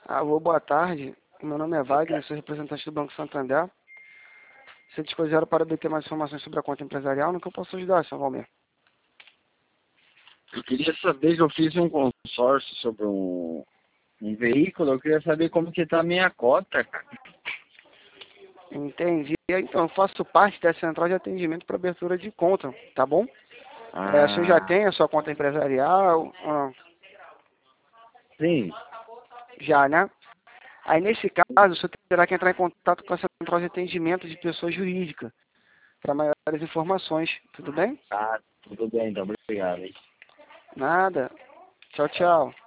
Alô, boa tarde. Meu nome é Wagner, sou representante do Banco Santander. Se dispuseram para obter mais informações sobre a conta empresarial, no que eu posso ajudar, Sr. Valmir? Eu queria saber que eu fiz um consórcio sobre um veículo, eu queria saber como que tá a minha cota, cara. Entendi. Então, eu faço parte da central de atendimento para abertura de conta, tá bom? O senhor já Ah, tem a sua conta empresarial? sim. Já, né? Aí, nesse caso, o senhor terá que entrar em contato com a central de atendimento de pessoa jurídica para maiores informações, tudo bem? Ah, tudo bem, então, obrigado, hein. Nada. Tchau, tchau.